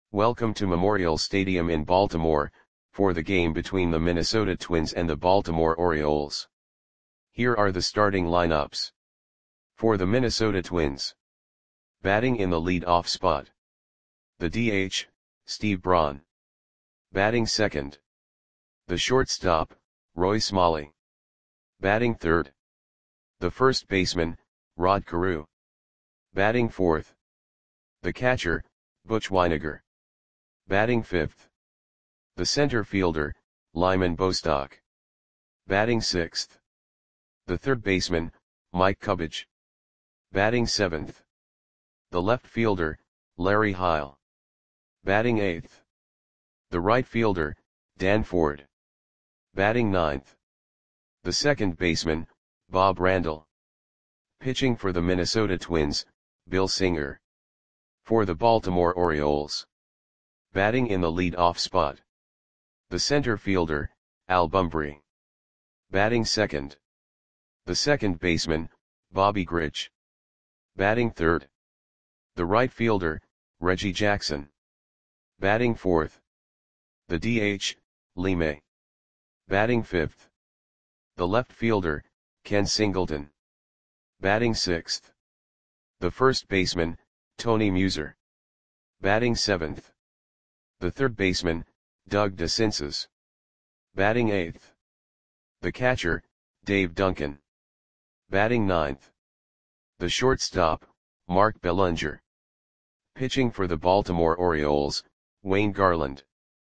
Welcome to Memorial Stadium in Baltimore, for the game between the Minnesota Twins and the Baltimore Orioles. Here are the starting lineups. For the Minnesota Twins. Batting in the lead-off spot. The DH, Steve Braun. Batting second. The shortstop, Roy Smalley. Batting third. The first baseman, Rod Carew. Batting fourth. The catcher, Butch Wynegar. Batting fifth. The center fielder, Lyman Bostock. Batting sixth. The third baseman, Mike Cubbage. Batting seventh. The left fielder, Larry Heil. Batting eighth. The right fielder, Dan Ford. Batting ninth. The second baseman, Bob Randall. Pitching for the Minnesota Twins, Bill Singer. For the Baltimore Orioles. Batting in the lead-off spot. The center fielder, Al Bumbry. Batting second. The second baseman, Bobby Grich. Batting third. The right fielder, Reggie Jackson. Batting fourth. The DH, Lee May. Batting fifth. The left fielder, Ken Singleton. Batting sixth. The first baseman, Tony Muser. Batting seventh. The third baseman, Doug DeCinces. Batting eighth. The catcher, Dave Duncan. Batting ninth. The shortstop, Mark Bellinger. Pitching for the Baltimore Orioles, Wayne Garland.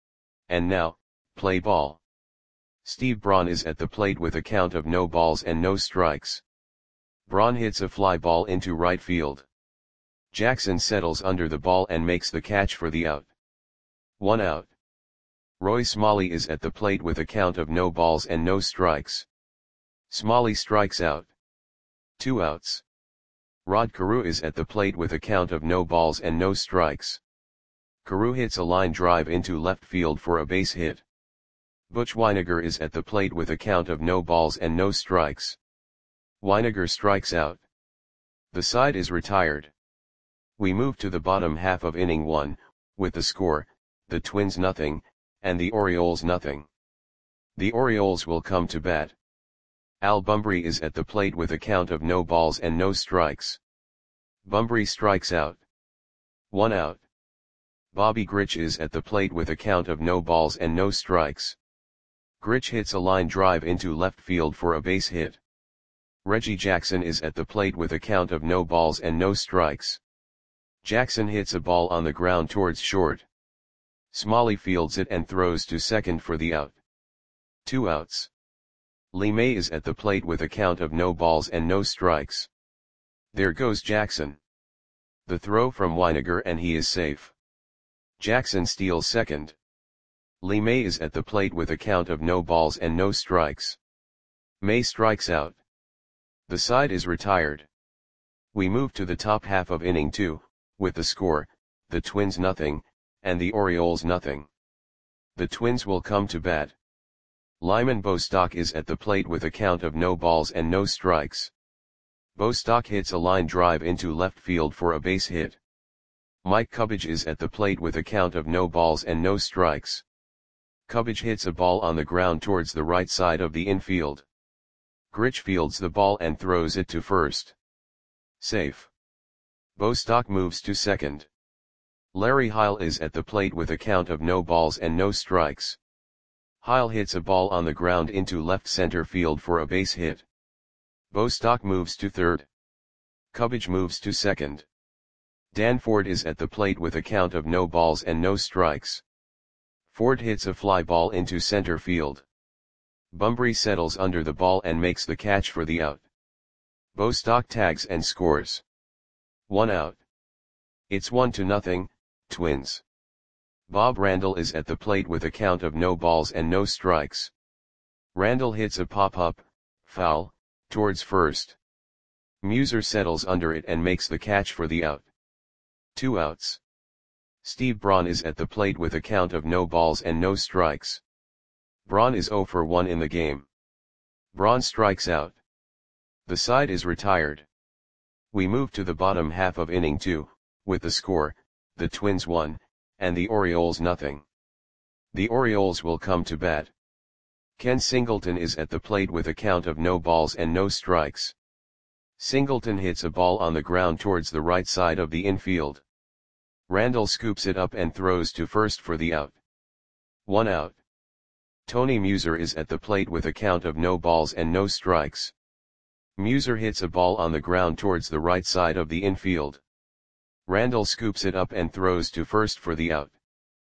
And now, play ball. Steve Braun is at the plate with a count of no balls and no strikes. Braun hits a fly ball into right field. Jackson settles under the ball and makes the catch for the out. 1 out. Roy Smalley is at the plate with a count of no balls and no strikes. Smalley strikes out. 2 outs. Rod Carew is at the plate with a count of no balls and no strikes. Carew hits a line drive into left field for a base hit. Butch Wynegar is at the plate with a count of no balls and no strikes. Wynegar strikes out. The side is retired. We move to the bottom half of inning 1, with the score, the Twins nothing, and the Orioles nothing. The Orioles will come to bat. Al Bumbry is at the plate with a count of no balls and no strikes. Bumbry strikes out. 1 out. Bobby Grich is at the plate with a count of no balls and no strikes. Grich hits a line drive into left field for a base hit. Reggie Jackson is at the plate with a count of no balls and no strikes. Jackson hits a ball on the ground towards short. Smalley fields it and throws to second for the out. 2 outs. Lee May is at the plate with a count of no balls and no strikes. There goes Jackson. The throw from Wynegar and he is safe. Jackson steals second. Lee May is at the plate with a count of no balls and no strikes. May strikes out. The side is retired. We move to the top half of inning 2, with the score, the Twins nothing, and the Orioles nothing. The Twins will come to bat. Lyman Bostock is at the plate with a count of no balls and no strikes. Bostock hits a line drive into left field for a base hit. Mike Cubbage is at the plate with a count of no balls and no strikes. Cubbage hits a ball on the ground towards the right side of the infield. Grich fields the ball and throws it to first. Safe. Bostock moves to second. Larry Heil is at the plate with a count of no balls and no strikes. Heil hits a ball on the ground into left center field for a base hit. Bostock moves to third. Cubbage moves to second. Dan Ford is at the plate with a count of no balls and no strikes. Ford hits a fly ball into center field. Bumbry settles under the ball and makes the catch for the out. Bostock tags and scores. 1 out. It's 1-0, Twins. Bob Randall is at the plate with a count of no balls and no strikes. Randall hits a pop-up, foul, towards first. Muser settles under it and makes the catch for the out. 2 outs. Steve Braun is at the plate with a count of no balls and no strikes. Braun is 0 for 1 in the game. Braun strikes out. The side is retired. We move to the bottom half of inning 2, with the score, the Twins 1, and the Orioles nothing. The Orioles will come to bat. Ken Singleton is at the plate with a count of no balls and no strikes. Singleton hits a ball on the ground towards the right side of the infield. Randall scoops it up and throws to first for the out. 1 out. Tony Muser is at the plate with a count of no balls and no strikes. Muser hits a ball on the ground towards the right side of the infield. Randall scoops it up and throws to first for the out.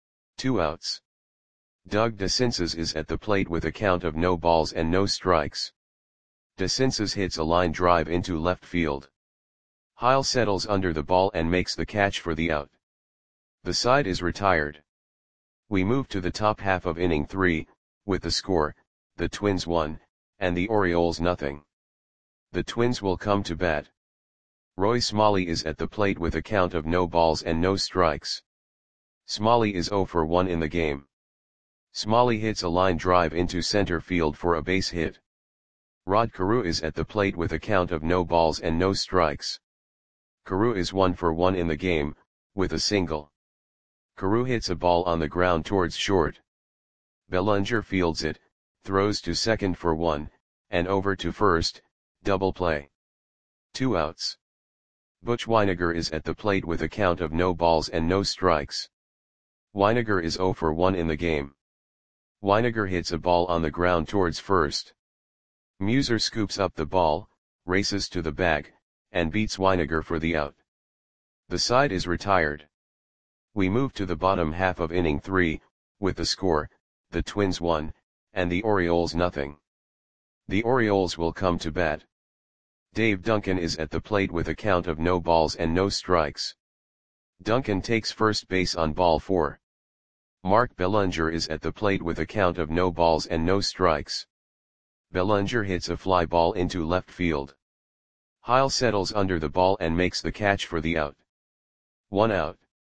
2 outs. Doug DeCinces is at the plate with a count of no balls and no strikes. DeCinces hits a line drive into left field. Heil settles under the ball and makes the catch for the out. The side is retired. We move to the top half of inning 3, with the score, the Twins 1, and the Orioles nothing. The Twins will come to bat. Roy Smalley is at the plate with a count of no balls and no strikes. Smalley is 0 for 1 in the game. Smalley hits a line drive into center field for a base hit. Rod Carew is at the plate with a count of no balls and no strikes. Carew is 1 for 1 in the game, with a single. Carew hits a ball on the ground towards short. Bellinger fields it, throws to second for 1, and over to first, double play. 2 outs. Butch Wynegar is at the plate with a count of no balls and no strikes. Wynegar is 0 for 1 in the game. Wynegar hits a ball on the ground towards first. Muser scoops up the ball, races to the bag, and beats Wynegar for the out. The side is retired. We move to the bottom half of inning 3, with the score, the Twins 1, and the Orioles nothing. The Orioles will come to bat. Dave Duncan is at the plate with a count of no balls and no strikes. Duncan takes first base on ball 4. Mark Bellinger is at the plate with a count of no balls and no strikes. Bellinger hits a fly ball into left field. Heil settles under the ball and makes the catch for the out. 1 out.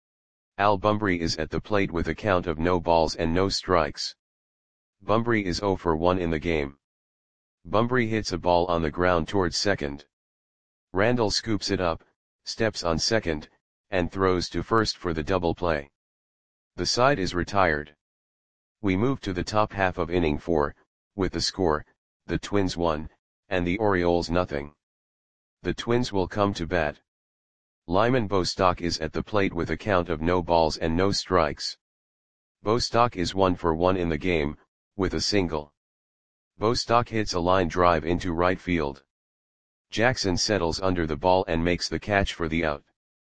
Al Bumbry is at the plate with a count of no balls and no strikes. Bumbry is 0 for 1 in the game. Bumbry hits a ball on the ground towards second. Randall scoops it up, steps on second, and throws to first for the double play. The side is retired. We move to the top half of inning 4, with the score, the Twins 1, and the Orioles nothing. The Twins will come to bat. Lyman Bostock is at the plate with a count of no balls and no strikes. Bostock is 1 for 1 in the game, with a single. Bostock hits a line drive into right field. Jackson settles under the ball and makes the catch for the out.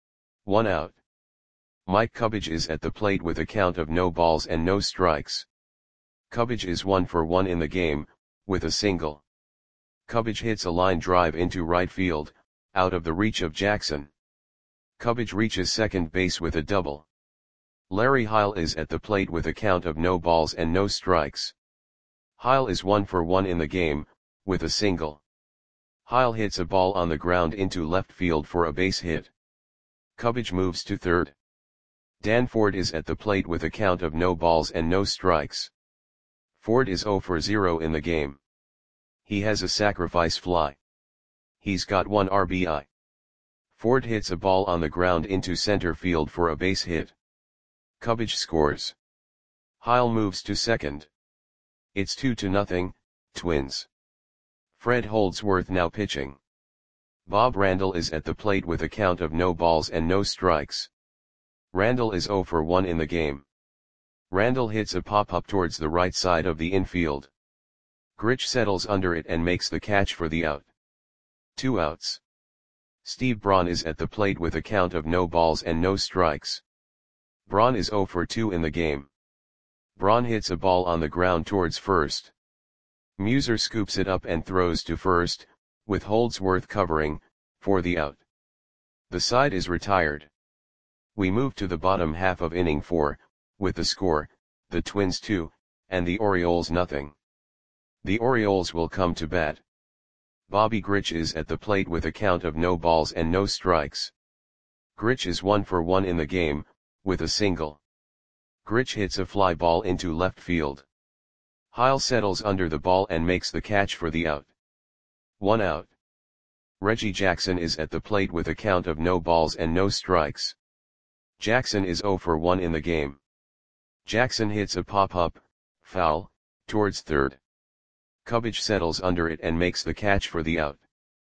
1 out. Mike Cubbage is at the plate with a count of no balls and no strikes. Cubbage is 1 for 1 in the game, with a single. Cubbage hits a line drive into right field, out of the reach of Jackson. Cubbage reaches second base with a double. Larry Heil is at the plate with a count of no balls and no strikes. Heil is 1 for 1 in the game, with a single. Heil hits a ball on the ground into left field for a base hit. Cubbage moves to third. Dan Ford is at the plate with a count of no balls and no strikes. Ford is 0 for 0 in the game. He has a sacrifice fly. He's got 1 RBI. Ford hits a ball on the ground into center field for a base hit. Cubbage scores. Heil moves to second. It's 2-0, Twins. Fred Holdsworth now pitching. Bob Randall is at the plate with a count of no balls and no strikes. Randall is 0 for 1 in the game. Randall hits a pop-up towards the right side of the infield. Grich settles under it and makes the catch for the out. 2 outs. Steve Braun is at the plate with a count of no balls and no strikes. Braun is 0 for 2 in the game. Braun hits a ball on the ground towards first. Muser scoops it up and throws to first, with Holdsworth covering, for the out. The side is retired. We move to the bottom half of inning 4, with the score, the Twins 2, and the Orioles nothing. The Orioles will come to bat. Bobby Grich is at the plate with a count of no balls and no strikes. Grich is 1 for 1 in the game, with a single. Grich hits a fly ball into left field. Heil settles under the ball and makes the catch for the out. 1 out. Reggie Jackson is at the plate with a count of no balls and no strikes. Jackson is 0 for 1 in the game. Jackson hits a pop-up, foul, towards third. Cubbage settles under it and makes the catch for the out.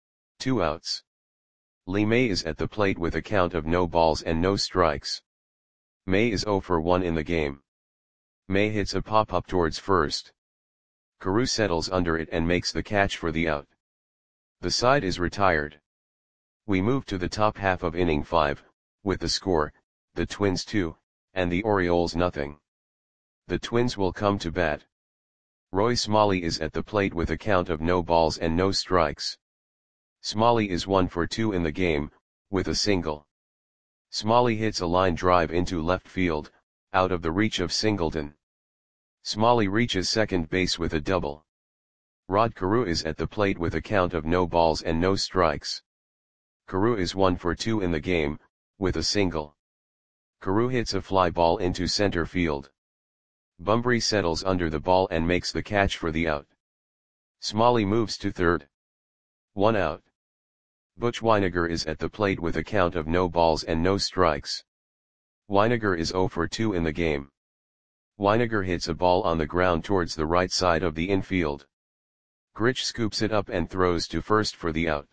2 outs. Lee May is at the plate with a count of no balls and no strikes. May is 0 for 1 in the game. May hits a pop-up towards first. Carew settles under it and makes the catch for the out. The side is retired. We move to the top half of inning 5, with the score, the Twins 2, and the Orioles nothing. The Twins will come to bat. Roy Smalley is at the plate with a count of no balls and no strikes. Smalley is 1 for 2 in the game, with a single. Smalley hits a line drive into left field, out of the reach of Singleton. Smalley reaches second base with a double. Rod Carew is at the plate with a count of no balls and no strikes. Carew is 1 for 2 in the game, with a single. Carew hits a fly ball into center field. Bunbury settles under the ball and makes the catch for the out. Smalley moves to third. 1 out. Butch Wynegar is at the plate with a count of no balls and no strikes. Wynegar is 0 for 2 in the game. Wynegar hits a ball on the ground towards the right side of the infield. Grich scoops it up and throws to first for the out.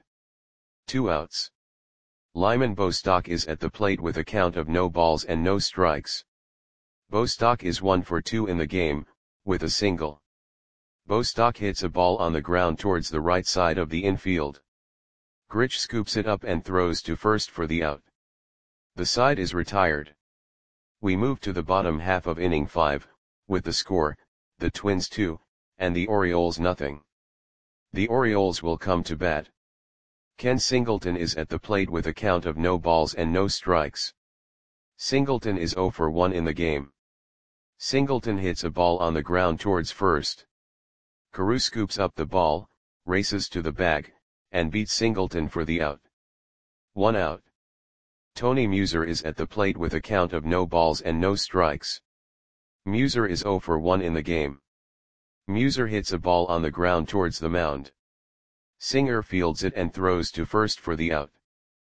2 outs. Lyman Bostock is at the plate with a count of no balls and no strikes. Bostock is 1 for 2 in the game, with a single. Bostock hits a ball on the ground towards the right side of the infield. Grich scoops it up and throws to first for the out. The side is retired. We move to the bottom half of inning 5, with the score, the Twins 2, and the Orioles nothing. The Orioles will come to bat. Ken Singleton is at the plate with a count of no balls and no strikes. Singleton is 0 for 1 in the game. Singleton hits a ball on the ground towards first. Carew scoops up the ball, races to the bag, and beats Singleton for the out. 1 out. Tony Muser is at the plate with a count of no balls and no strikes. Muser is 0 for 1 in the game. Muser hits a ball on the ground towards the mound. Singer fields it and throws to first for the out.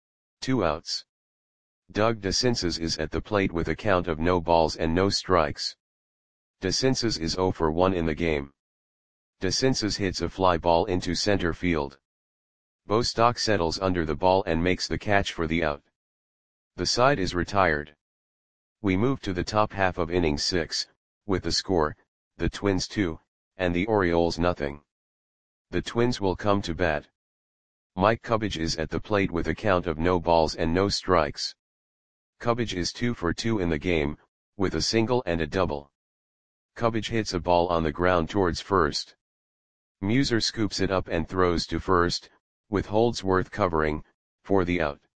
2 outs. Doug DeCinces is at the plate with a count of no balls and no strikes. DeCinces is 0 for 1 in the game. DeCinces hits a fly ball into center field. Bostock settles under the ball and makes the catch for the out. The side is retired. We move to the top half of inning 6, with the score, the Twins 2, and the Orioles nothing. The Twins will come to bat. Mike Cubbage is at the plate with a count of no balls and no strikes. Cubbage is 2 for 2 in the game, with a single and a double. Cubbage hits a ball on the ground towards first. Muser scoops it up and throws to first, with Holdsworth covering, for the out.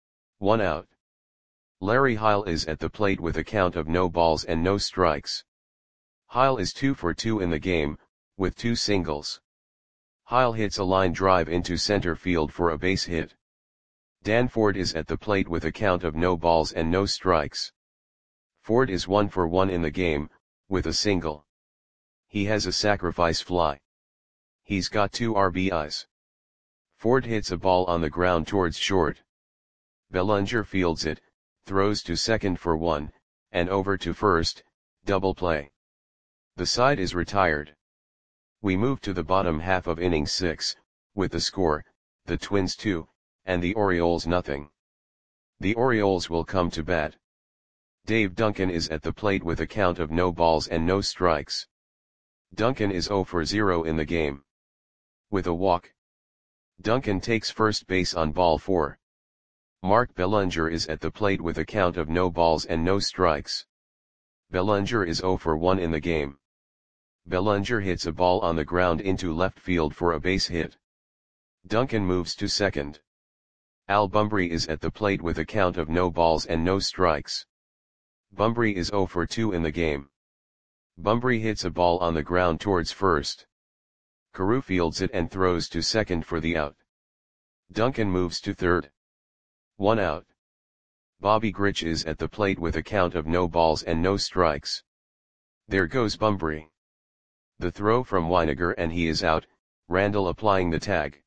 1 out. Larry Heil is at the plate with a count of no balls and no strikes. Heil is 2 for 2 in the game, with 2 singles. Heil hits a line drive into center field for a base hit. Dan Ford is at the plate with a count of no balls and no strikes. Ford is 1 for 1 in the game, with a single. He has a sacrifice fly. He's got 2 RBIs. Ford hits a ball on the ground towards short. Bellinger fields it, throws to second for 1, and over to first, double play. The side is retired. We move to the bottom half of inning 6, with the score, the Twins 2, and the Orioles nothing. The Orioles will come to bat. Dave Duncan is at the plate with a count of no balls and no strikes. Duncan is 0 for 0 in the game. With a walk. Duncan takes first base on ball 4. Mark Bellinger is at the plate with a count of no balls and no strikes. Bellinger is 0 for 1 in the game. Bellinger hits a ball on the ground into left field for a base hit. Duncan moves to second. Al Bunbury is at the plate with a count of no balls and no strikes. Bunbury is 0 for 2 in the game. Bunbury hits a ball on the ground towards first. Carew fields it and throws to second for the out. Duncan moves to third. 1 out. Bobby Grich is at the plate with a count of no balls and no strikes. There goes Bunbury. The throw from Wynegar and he is out, Randall applying the tag.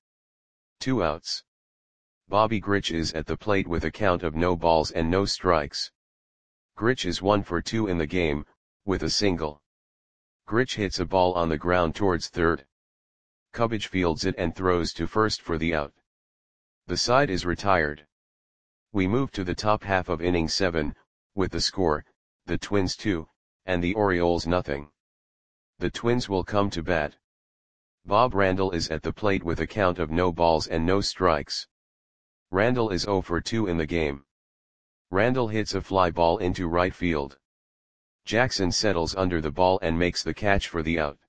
2 outs. Bobby Grich is at the plate with a count of no balls and no strikes. Grich is 1 for 2 in the game, with a single. Grich hits a ball on the ground towards third. Cubbage fields it and throws to first for the out. The side is retired. We move to the top half of inning 7, with the score, the Twins 2, and the Orioles nothing. The Twins will come to bat. Bob Randall is at the plate with a count of no balls and no strikes. Randall is 0 for 2 in the game. Randall hits a fly ball into right field. Jackson settles under the ball and makes the catch for the out.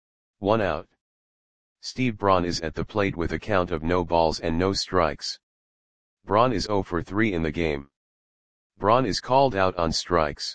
1 out. Steve Braun is at the plate with a count of no balls and no strikes. Braun is 0 for 3 in the game. Braun is called out on strikes.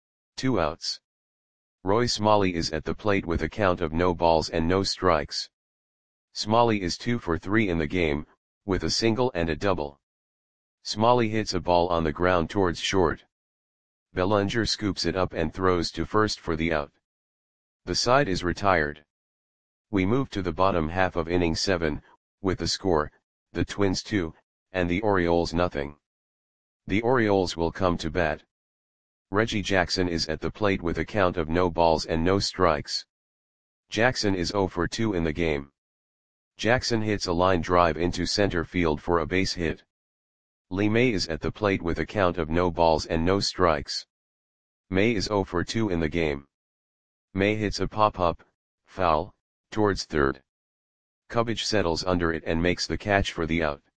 2 outs. Roy Smalley is at the plate with a count of no balls and no strikes. Smalley is 2 for 3 in the game, with a single and a double. Smalley hits a ball on the ground towards short. Bellinger scoops it up and throws to first for the out. The side is retired. We move to the bottom half of inning 7, with the score, the Twins 2, and the Orioles nothing. The Orioles will come to bat. Reggie Jackson is at the plate with a count of no balls and no strikes. Jackson is 0 for 2 in the game. Jackson hits a line drive into center field for a base hit. Lee May is at the plate with a count of no balls and no strikes. May is 0 for 2 in the game. May hits a pop-up, foul, towards third. Cubbage settles under it and makes the catch for the out.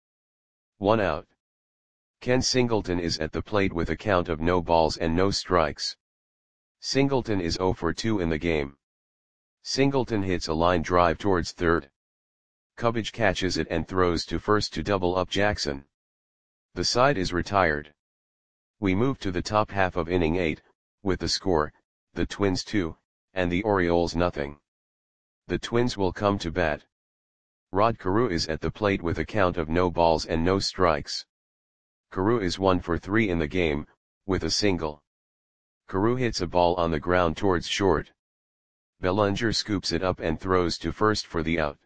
1 out. Ken Singleton is at the plate with a count of no balls and no strikes. Singleton is 0 for 2 in the game. Singleton hits a line drive towards third. Cubbage catches it and throws to first to double up Jackson. The side is retired. We move to the top half of inning 8, with the score, the Twins 2, and the Orioles nothing. The Twins will come to bat. Rod Carew is at the plate with a count of no balls and no strikes. Carew is 1 for 3 in the game, with a single. Carew hits a ball on the ground towards short. Bellinger scoops it up and throws to first for the out.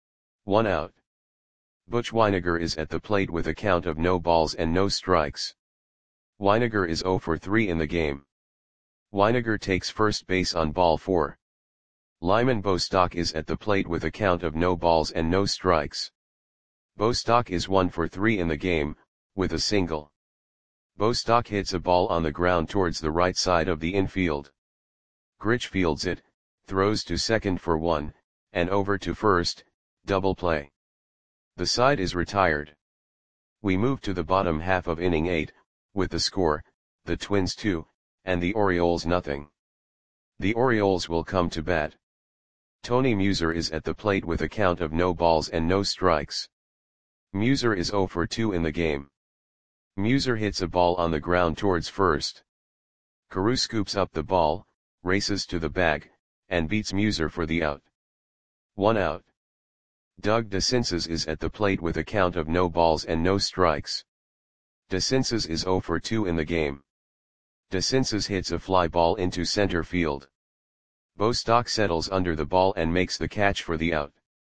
1 out. Butch Wynegar is at the plate with a count of no balls and no strikes. Wynegar is 0 for 3 in the game. Wynegar takes first base on ball 4. Lyman Bostock is at the plate with a count of no balls and no strikes. Bostock is 1 for 3 in the game, with a single. Bostock hits a ball on the ground towards the right side of the infield. Grich fields it, throws to second for 1, and over to first, double play. The side is retired. We move to the bottom half of inning 8, with the score, the Twins 2, and the Orioles nothing. The Orioles will come to bat. Tony Muser is at the plate with a count of no balls and no strikes. Muser is 0 for 2 in the game. Muser hits a ball on the ground towards first. Carew scoops up the ball, races to the bag, and beats Muser for the out. 1 out. Doug DeCinces is at the plate with a count of no balls and no strikes. DeCinces is 0 for 2 in the game. DeCinces hits a fly ball into center field. Bostock settles under the ball and makes the catch for the out.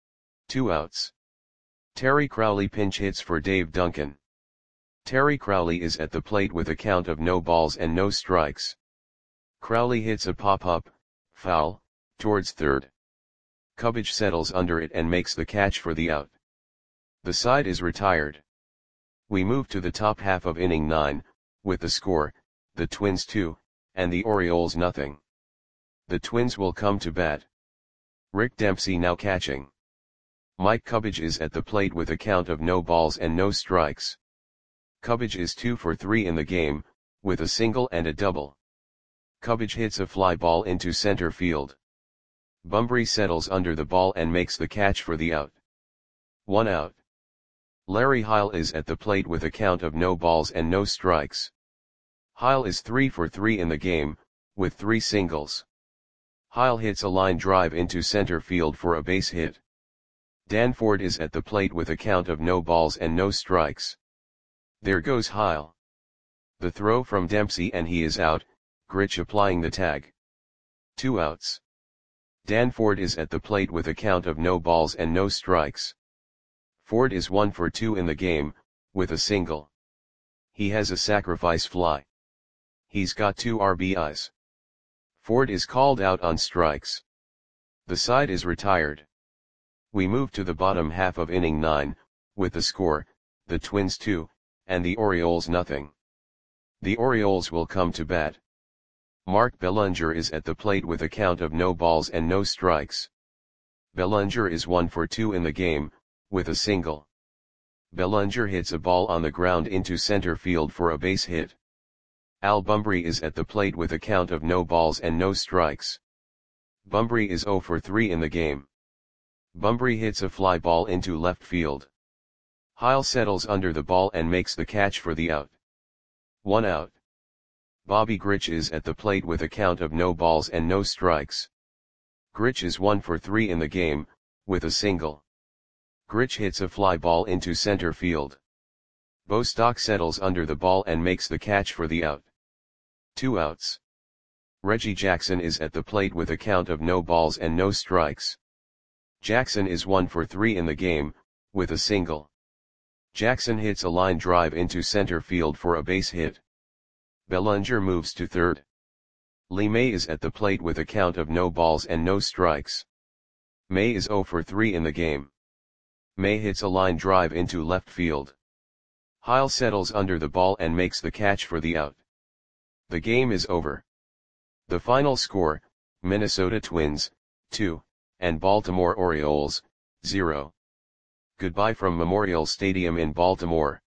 2 outs. Terry Crowley pinch hits for Dave Duncan. Terry Crowley is at the plate with a count of no balls and no strikes. Crowley hits a pop-up, foul, towards third. Cubbage settles under it and makes the catch for the out. The side is retired. We move to the top half of inning 9, with the score, the Twins 2, and the Orioles nothing. The Twins will come to bat. Rick Dempsey now catching. Mike Cubbage is at the plate with a count of no balls and no strikes. Cubbage is 2 for 3 in the game, with a single and a double. Cubbage hits a fly ball into center field. Bumbry settles under the ball and makes the catch for the out. 1 out. Larry Heil is at the plate with a count of no balls and no strikes. Heil is 3 for 3 in the game, with 3 singles. Heil hits a line drive into center field for a base hit. Dan Ford is at the plate with a count of no balls and no strikes. There goes Heil. The throw from Dempsey and he is out, Grich applying the tag. 2 outs. Dan Ford is at the plate with a count of no balls and no strikes. Ford is 1 for 2 in the game, with a single. He has a sacrifice fly. He's got 2 RBIs. Ford is called out on strikes. The side is retired. We move to the bottom half of inning 9, with the score, the Twins 2, and the Orioles nothing. The Orioles will come to bat. Mark Bellinger is at the plate with a count of no balls and no strikes. Bellinger is 1 for 2 in the game, with a single. Bellinger hits a ball on the ground into center field for a base hit. Al Bumbry is at the plate with a count of no balls and no strikes. Bumbry is 0 for 3 in the game. Bumbry hits a fly ball into left field. Heil settles under the ball and makes the catch for the out. 1 out. Bobby Grich is at the plate with a count of no balls and no strikes. Grich is 1 for 3 in the game, with a single. Grich hits a fly ball into center field. Bostock settles under the ball and makes the catch for the out. 2 outs. Reggie Jackson is at the plate with a count of no balls and no strikes. Jackson is 1 for 3 in the game, with a single. Jackson hits a line drive into center field for a base hit. Bellinger moves to third. Lee May is at the plate with a count of no balls and no strikes. May is 0 for 3 in the game. May hits a line drive into left field. Heil settles under the ball and makes the catch for the out. The game is over. The final score, Minnesota Twins, 2, and Baltimore Orioles, 0. Goodbye from Memorial Stadium in Baltimore.